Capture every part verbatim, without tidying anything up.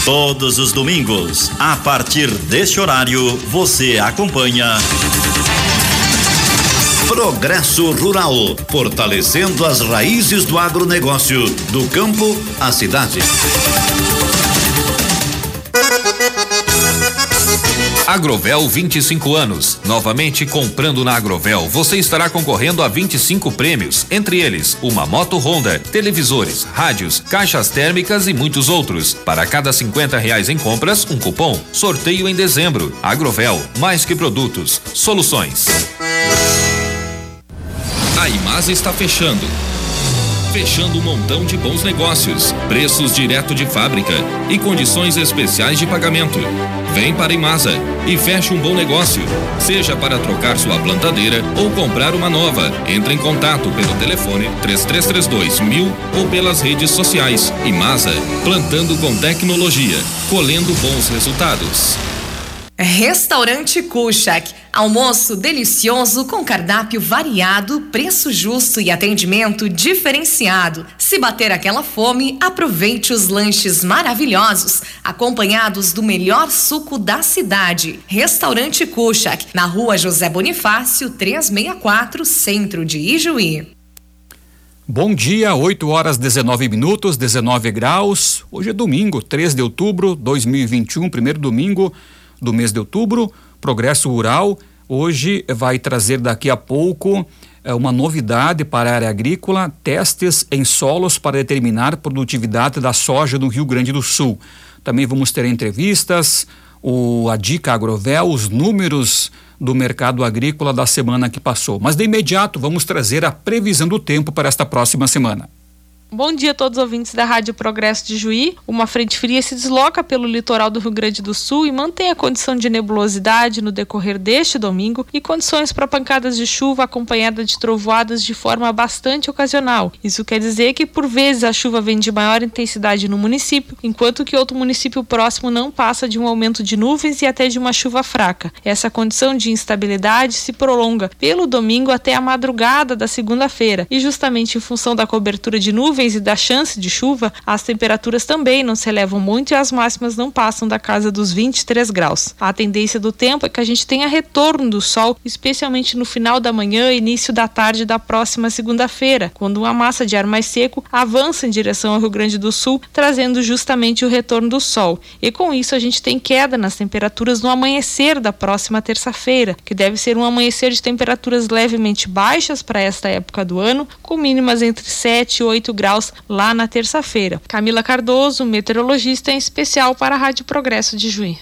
Todos os domingos, a partir deste horário, você acompanha Progresso Rural, fortalecendo as raízes do agronegócio, do campo à cidade. Agrovel vinte e cinco anos. Novamente comprando na Agrovel, você estará concorrendo a vinte e cinco prêmios, entre eles uma moto Honda, televisores, rádios, caixas térmicas e muitos outros. Para cada cinquenta reais em compras, um cupom. Sorteio em dezembro. Agrovel, mais que produtos, soluções. A Imasa está fechando. Fechando um montão de bons negócios, preços direto de fábrica e condições especiais de pagamento. Vem para a Imasa e feche um bom negócio, seja para trocar sua plantadeira ou comprar uma nova. Entre em contato pelo telefone três três três dois mil ou pelas redes sociais. Imasa, plantando com tecnologia, colhendo bons resultados. Restaurante Kuchak, almoço delicioso com cardápio variado, preço justo e atendimento diferenciado. Se bater aquela fome, aproveite os lanches maravilhosos, acompanhados do melhor suco da cidade. Restaurante Kuchak, na rua José Bonifácio, trezentos e sessenta e quatro, centro de Ijuí. Bom dia, oito horas dezenove minutos, dezenove graus. Hoje é domingo, três de outubro de dois mil e vinte e um, primeiro domingo do mês de outubro. Progresso Rural hoje vai trazer daqui a pouco é, uma novidade para a área agrícola: testes em solos para determinar a produtividade da soja no Rio Grande do Sul. Também vamos ter entrevistas, o, a dica Agrovel, os números do mercado agrícola da semana que passou. Mas de imediato vamos trazer a previsão do tempo para esta próxima semana. Bom dia a todos os ouvintes da Rádio Progresso de Juí. Uma frente fria se desloca pelo litoral do Rio Grande do Sul e mantém a condição de nebulosidade no decorrer deste domingo e condições para pancadas de chuva acompanhadas de trovoadas de forma bastante ocasional. Isso quer dizer que por vezes a chuva vem de maior intensidade no município, enquanto que outro município próximo não passa de um aumento de nuvens e até de uma chuva fraca. Essa condição de instabilidade se prolonga pelo domingo até a madrugada da segunda-feira e justamente em função da cobertura de nuvens e da chance de chuva, as temperaturas também não se elevam muito e as máximas não passam da casa dos vinte e três graus. A tendência do tempo é que a gente tenha retorno do sol, especialmente no final da manhã e início da tarde da próxima segunda-feira, quando uma massa de ar mais seco avança em direção ao Rio Grande do Sul, trazendo justamente o retorno do sol. E com isso a gente tem queda nas temperaturas no amanhecer da próxima terça-feira, que deve ser um amanhecer de temperaturas levemente baixas para esta época do ano, com mínimas entre sete e oito graus lá na terça-feira. Camila Cardoso, meteorologista em especial para a Rádio Progresso de Juí.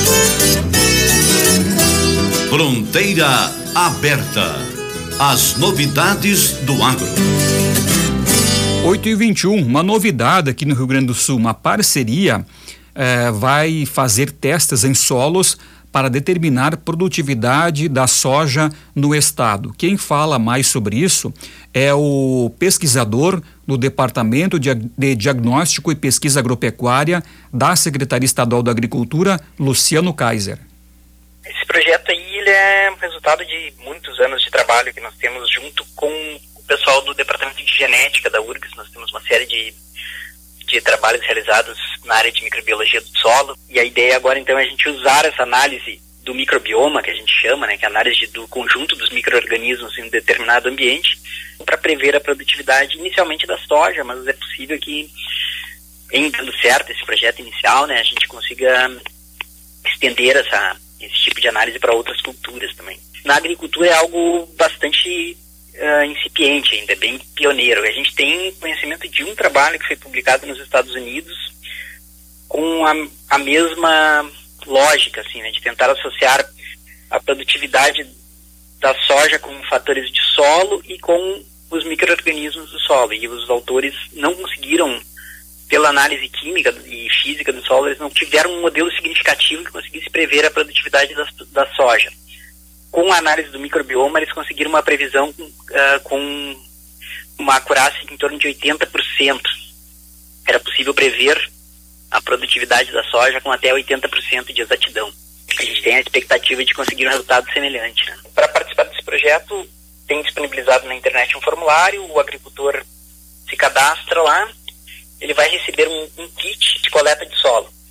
Fronteira aberta. As novidades do agro. oito e vinte e um, uma novidade aqui no Rio Grande do Sul, uma parceria eh, vai fazer testes em solos para determinar a produtividade da soja no estado. Quem fala mais sobre isso é o pesquisador do Departamento de, de Diagnóstico e Pesquisa Agropecuária da Secretaria Estadual da Agricultura, Luciano Kaiser. Esse projeto aí ele é resultado de muitos anos de trabalho que nós temos junto com o pessoal do Departamento de Genética da U R G S. Nós temos uma série de de trabalhos realizados na área de microbiologia do solo, e a ideia agora então é a gente usar essa análise do microbioma, que a gente chama, né, que é a análise de, do conjunto dos micro-organismos em um determinado ambiente, para prever a produtividade inicialmente da soja, mas é possível que, em dando certo esse projeto inicial, né, a gente consiga estender essa, esse tipo de análise para outras culturas também. Na agricultura é algo bastante Uh, incipiente ainda, bem pioneiro. A gente tem conhecimento de um trabalho que foi publicado nos Estados Unidos com a, a mesma lógica, assim, né, de tentar associar a produtividade da soja com fatores de solo e com os micro-organismos do solo. E os autores não conseguiram, pela análise química e física do solo, eles não tiveram um modelo significativo que conseguisse prever a produtividade da, da soja. Com a análise do microbioma, eles conseguiram uma previsão uh, com uma acurácia em torno de oitenta por cento. Era possível prever a produtividade da soja com até oitenta por cento de exatidão. A gente tem a expectativa de conseguir um resultado semelhante, né? Para participar desse projeto, tem disponibilizado na internet um formulário, o agricultor se cadastra lá, ele vai receber um, um kit de coleta de solo.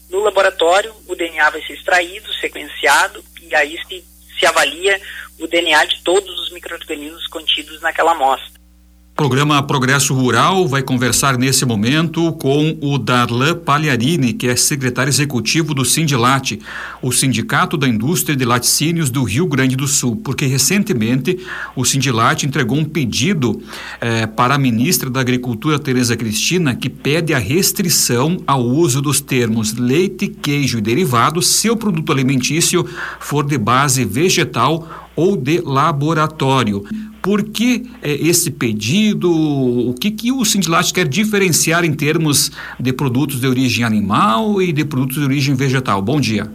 No laboratório, o D N A vai ser extraído, sequenciado, e aí se, se avalia o D N A de todos os micro-organismos contidos naquela amostra. O programa Progresso Rural vai conversar nesse momento com o Darlan Pagliarini, que é secretário executivo do Sindilat, o Sindicato da Indústria de Laticínios do Rio Grande do Sul, porque recentemente o Sindilat entregou um pedido eh, para a ministra da Agricultura, Tereza Cristina, que pede a restrição ao uso dos termos leite, queijo e derivados se o produto alimentício for de base vegetal ou de laboratório. Por que eh, esse pedido? O que, que o Sindilat quer diferenciar em termos de produtos de origem animal e de produtos de origem vegetal? Bom dia.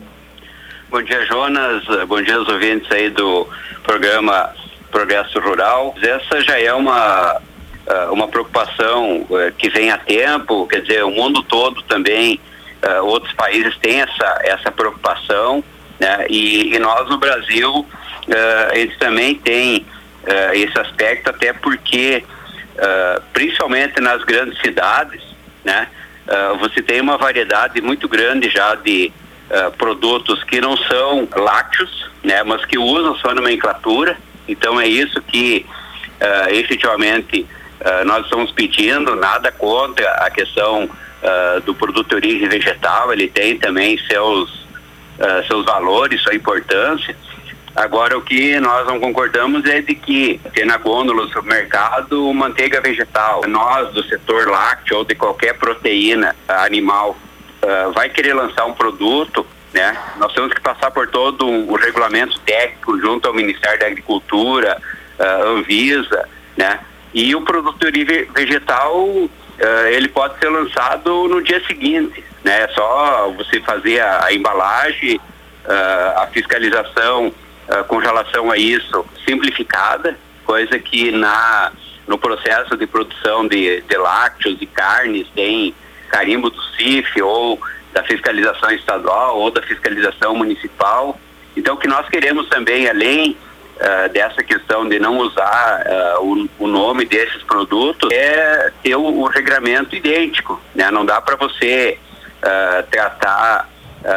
Bom dia, Jonas. Bom dia aos ouvintes aí do programa Progresso Rural. Essa já é uma, uma preocupação que vem há tempo, quer dizer, o mundo todo também, outros países têm essa, essa preocupação, né? E, e nós no Brasil, eles também têm Uh, esse aspecto, até porque uh, principalmente nas grandes cidades, né, uh, você tem uma variedade muito grande já de uh, produtos que não são lácteos, né, mas que usam sua nomenclatura. Então é isso que uh, efetivamente uh, nós estamos pedindo, nada contra a questão uh, do produto de origem vegetal, ele tem também seus, uh, seus valores, sua importância. Agora, o que nós não concordamos é de que tem na gôndola do supermercado manteiga vegetal. Nós, do setor lácteo ou de qualquer proteína animal, uh, vai querer lançar um produto, né? Nós temos que passar por todo o um, um regulamento técnico junto ao Ministério da Agricultura, uh, Anvisa, né? E o produto de origem vegetal, uh, ele pode ser lançado no dia seguinte, né? É só você fazer a, a embalagem, uh, a fiscalização Uh, com relação a isso, simplificada, coisa que na, no processo de produção de, de lácteos e carnes tem carimbo do C I F ou da fiscalização estadual ou da fiscalização municipal. Então, o que nós queremos também, além uh, dessa questão de não usar uh, o, o nome desses produtos, é ter o, o regramento idêntico, né? Não dá para você uh, tratar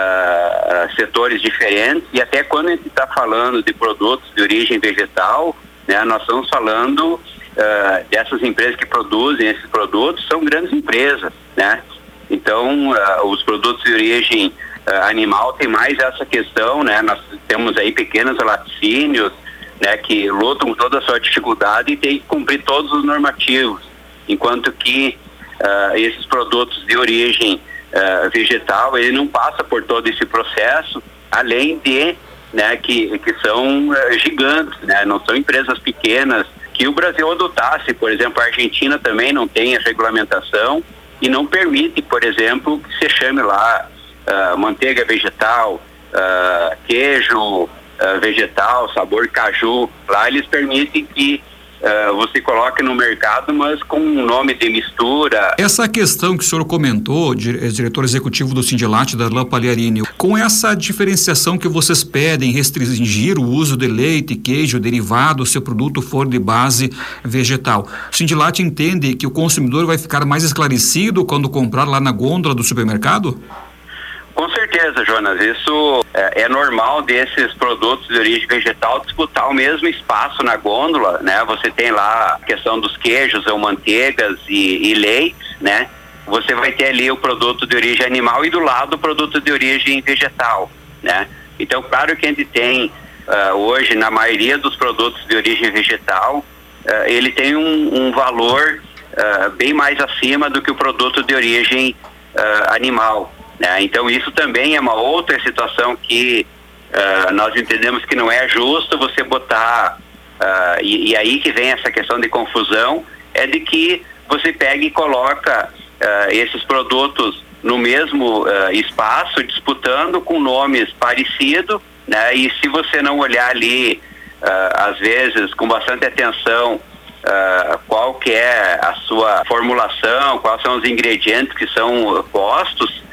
Uh, setores diferentes, e até quando a gente está falando de produtos de origem vegetal, né, nós estamos falando uh, dessas empresas que produzem esses produtos, são grandes empresas, né? Então uh, os produtos de origem uh, animal tem mais essa questão, né? Nós temos aí pequenos laticínios, né, que lutam com toda a sua dificuldade e tem que cumprir todos os normativos, enquanto que uh, esses produtos de origem Uh, vegetal, ele não passa por todo esse processo, além de, né, que, que são uh, gigantes, né, não são empresas pequenas, que o Brasil adotasse. Por exemplo, a Argentina também não tem a regulamentação e não permite, por exemplo, que se chame lá uh, manteiga vegetal, uh, queijo uh, vegetal, sabor caju. Lá eles permitem que Uh, você coloca no mercado, mas com um nome de mistura. Essa questão que o senhor comentou, diretor executivo do Sindilat, Darlan Pagliarini, com essa diferenciação que vocês pedem, restringir o uso de leite, queijo, derivado, se o produto for de base vegetal, o Sindilat entende que o consumidor vai ficar mais esclarecido quando comprar lá na gôndola do supermercado? Com certeza, Jonas, isso é, é normal desses produtos de origem vegetal disputar o mesmo espaço na gôndola, né? Você tem lá a questão dos queijos ou manteigas e, e leites, né? Você vai ter ali o produto de origem animal e do lado o produto de origem vegetal, né? Então, claro que a gente tem uh, hoje, na maioria dos produtos de origem vegetal, uh, ele tem um, um valor uh, bem mais acima do que o produto de origem uh, animal. Né? Então isso também é uma outra situação que uh, nós entendemos que não é justo você botar, uh, e, e aí que vem essa questão de confusão, é de que você pega e coloca uh, esses produtos no mesmo uh, espaço, disputando com nomes parecidos, né? E se você não olhar ali, uh, às vezes, com bastante atenção, uh, qual que é a sua formulação, quais são os ingredientes que são postos,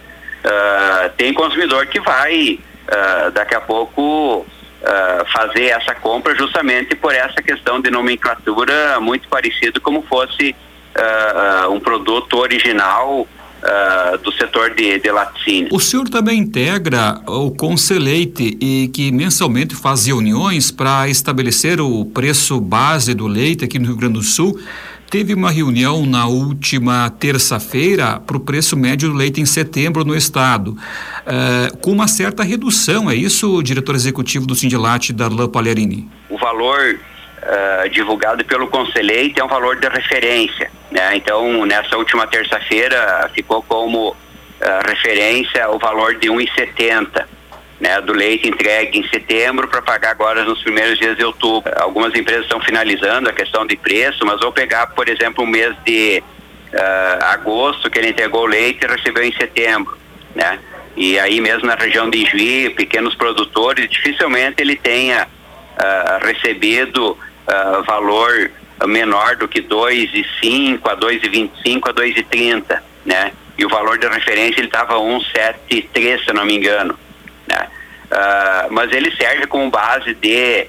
Uh, tem consumidor que vai uh, daqui a pouco uh, fazer essa compra justamente por essa questão de nomenclatura muito parecido como fosse uh, uh, um produto original uh, do setor de, de laticínio. O senhor também integra o Conselheite e que mensalmente faz reuniões para estabelecer o preço base do leite aqui no Rio Grande do Sul. Teve uma reunião na última terça-feira para o preço médio do leite em setembro no estado, uh, com uma certa redução, é isso, diretor executivo do Sindilat, Darlan Pagliarini? O valor uh, divulgado pelo Conselheite é um valor de referência, né? Então, nessa última terça-feira ficou como uh, referência o valor de um real e setenta centavos. Né, do leite entregue em setembro para pagar agora nos primeiros dias de outubro. Algumas empresas estão finalizando a questão de preço, mas vou pegar, por exemplo, o mês de uh, agosto, que ele entregou o leite e recebeu em setembro, né? E aí mesmo na região de Juí, pequenos produtores, dificilmente ele tenha uh, recebido uh, valor menor do que dois reais e cinco, a dois reais e vinte e cinco, a dois reais e trinta, né? E o valor de referência ele estava um real e setenta e três, se não me engano. Né? Uh, mas ele serve como base de,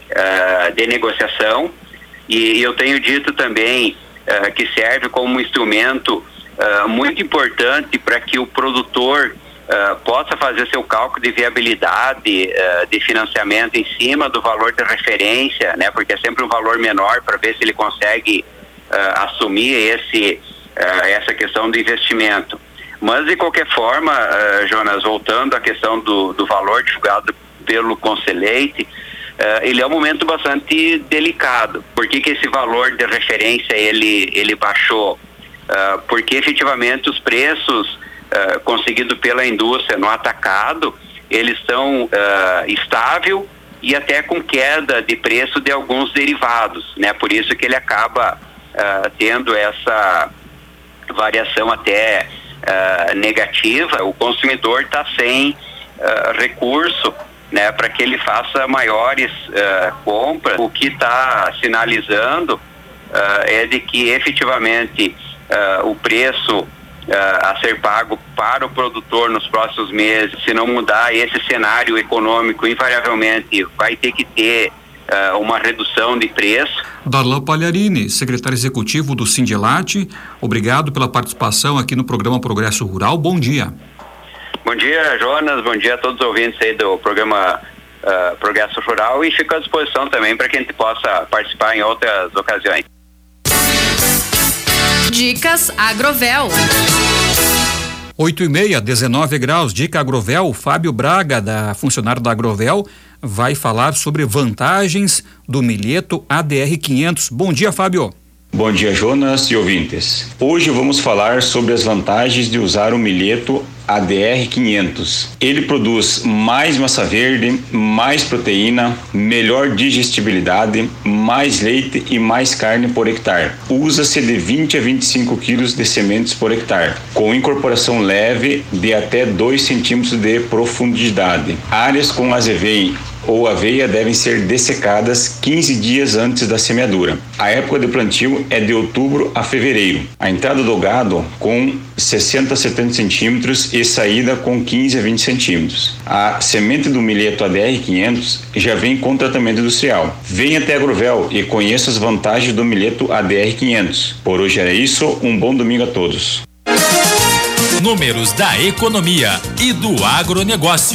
uh, de negociação e, e eu tenho dito também uh, que serve como um instrumento uh, muito importante para que o produtor uh, possa fazer seu cálculo de viabilidade uh, de financiamento em cima do valor de referência, né? Porque é sempre um valor menor para ver se ele consegue uh, assumir esse, uh, essa questão do investimento. Mas, de qualquer forma, uh, Jonas, voltando à questão do, do valor divulgado pelo Conselheite, uh, ele é um momento bastante delicado. Por que que esse valor de referência ele, ele baixou? Uh, porque, efetivamente, os preços uh, conseguidos pela indústria no atacado, eles estão uh, estável e até com queda de preço de alguns derivados, né? Por isso que ele acaba uh, tendo essa variação até Uh, negativa. O consumidor está sem uh, recurso, né, para que ele faça maiores uh, compras. O que está sinalizando uh, é de que efetivamente uh, o preço uh, a ser pago para o produtor nos próximos meses, se não mudar esse cenário econômico, invariavelmente vai ter que ter uh, uma redução de preço. Darlan Pagliarini, secretário executivo do Sindilat, obrigado pela participação aqui no programa Progresso Rural. Bom dia. Bom dia, Jonas. Bom dia a todos os ouvintes aí do programa uh, Progresso Rural e fico à disposição também para que a gente possa participar em outras ocasiões. Dicas Agrovel. oito e meia, dezenove graus, Dica Agrovel. Fábio Braga, da funcionário da Agrovel, vai falar sobre vantagens do milheto A D R quinhentos. Bom dia, Fábio. Bom dia, Jonas e ouvintes. Hoje vamos falar sobre as vantagens de usar o milheto A D R quinhentos. Ele produz mais massa verde, mais proteína, melhor digestibilidade, mais leite e mais carne por hectare. Usa-se de vinte a vinte e cinco quilos de sementes por hectare, com incorporação leve de até dois centímetros de profundidade. Áreas com azevém ou aveia devem ser dessecadas quinze dias antes da semeadura. A época de plantio é de outubro a fevereiro. A entrada do gado com sessenta a setenta centímetros e saída com quinze a vinte centímetros. A semente do milheto A D R quinhentos já vem com tratamento industrial. Venha até a Agrovel e conheça as vantagens do milheto A D R quinhentos. Por hoje era isso, um bom domingo a todos. Números da economia e do agronegócio.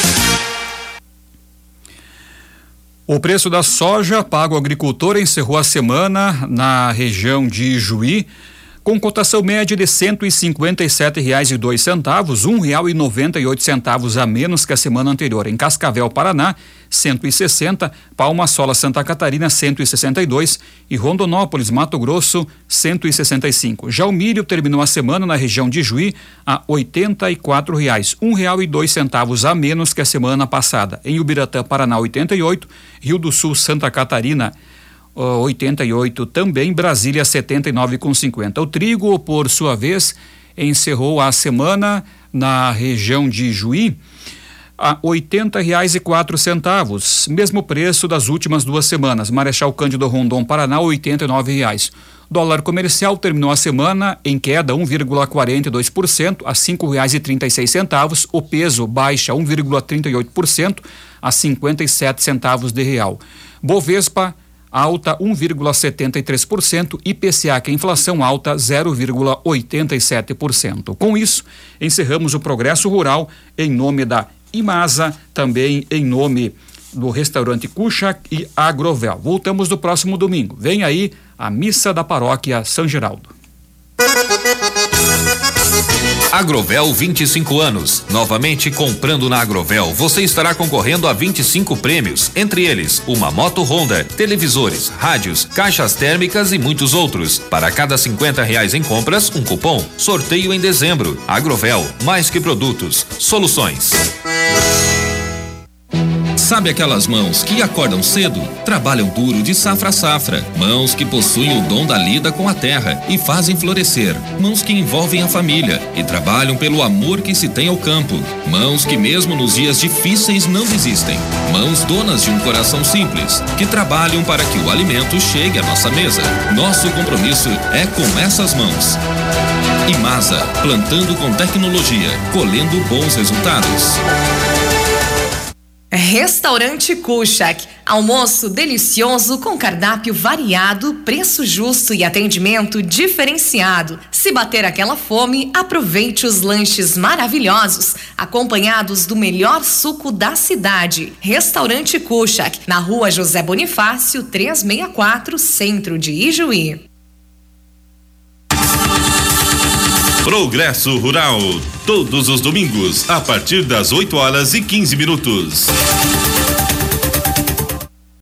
O preço da soja pago ao agricultor encerrou a semana na região de Juí com cotação média de cento e cinquenta e sete reais e dois centavos, um real e noventa e oito centavos a menos que a semana anterior. Em Cascavel, Paraná, cento e sessenta, Palma Sola, Santa Catarina, cento e sessenta e dois e Rondonópolis, Mato Grosso, cento e sessenta e cinco. Já o milho terminou a semana na região de Juí a oitenta e quatro reais, um real e dois centavos a menos que a semana passada. Em Ubiratã, Paraná, oitenta e oito, Rio do Sul, Santa Catarina, oitenta e oito também, Brasília setenta e nove com cinquenta. O trigo, por sua vez, encerrou a semana na região de Juí a oitenta reais e quatro centavos, mesmo preço das últimas duas semanas. Marechal Cândido Rondon, Paraná, oitenta e nove reais. Dólar comercial terminou a semana em queda um vírgula quarenta e dois por cento a cinco reais e trinta e seis centavos. O peso baixa um vírgula trinta e oito por cento a cinquenta e sete centavos de real. Bovespa alta um vírgula setenta e três por cento, I P C A, que é inflação alta zero vírgula oitenta e sete por cento. Com isso, encerramos o Progresso Rural em nome da Imasa, também em nome do restaurante Kuchak e Agrovel. Voltamos no próximo domingo. Vem aí a missa da paróquia São Geraldo. Agrovel, vinte e cinco anos. Novamente comprando na Agrovel, você estará concorrendo a vinte e cinco prêmios, entre eles uma moto Honda, televisores, rádios, caixas térmicas e muitos outros. Para cada cinquenta reais em compras, um cupom. Sorteio em dezembro. Agrovel, mais que produtos, soluções. Sabe aquelas mãos que acordam cedo, trabalham duro de safra a safra, mãos que possuem o dom da lida com a terra e fazem florescer, mãos que envolvem a família e trabalham pelo amor que se tem ao campo, mãos que mesmo nos dias difíceis não desistem, mãos donas de um coração simples, que trabalham para que o alimento chegue à nossa mesa. Nosso compromisso é com essas mãos. Imasa, plantando com tecnologia, colhendo bons resultados. Restaurante Kuchak, almoço delicioso com cardápio variado, preço justo e atendimento diferenciado. Se bater aquela fome, aproveite os lanches maravilhosos, acompanhados do melhor suco da cidade. Restaurante Kuchak, na Rua José Bonifácio, trezentos e sessenta e quatro, Centro de Ijuí. Progresso Rural, todos os domingos, a partir das oito horas e quinze minutos.